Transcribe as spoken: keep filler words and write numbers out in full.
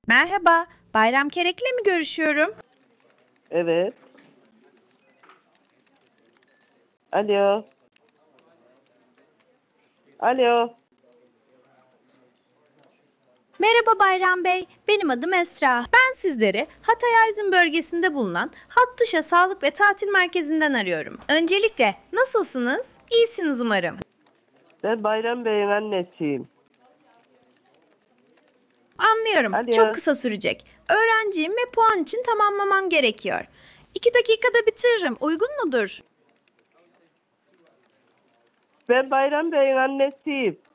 Merhaba, Bayram Kerek'le mi görüşüyorum? Evet. Alo. Alo. Merhaba Bayram Bey, benim adım Esra. Ben sizleri Hatay Arzin bölgesinde bulunan Hattuşa Sağlık ve Tatil Merkezi'nden arıyorum. Öncelikle nasılsınız? İyisiniz umarım. Ben Bayram Bey'in annesiyim. Anlıyorum, çok Alo. kısa sürecek. Öğrenciyim ve puan için tamamlamam gerekiyor. İki dakikada bitiririm, uygun mudur? Ben Bayram Bey'in annesiyim.